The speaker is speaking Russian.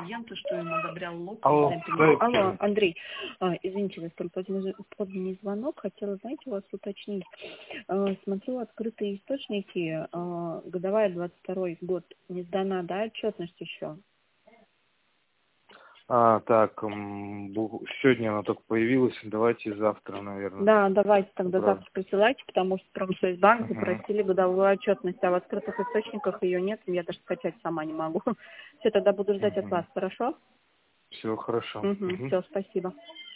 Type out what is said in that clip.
клиента, что им одобрял лог. Алло, Алло, Андрей, извините за столь поздний звонок. Хотела, знаете, у вас уточнить. Смотрю, открытые источники, годовая 22 год, не сдана, да, отчетность еще? Так, сегодня она только появилась, давайте завтра, наверное. Да, давайте тогда Правда. завтра присылайте, потому что Промсвязьбанк запросили годовую отчетность, а в открытых источниках ее нет, я даже скачать сама не могу. Все, тогда буду ждать от вас, хорошо? Все хорошо. Все, спасибо.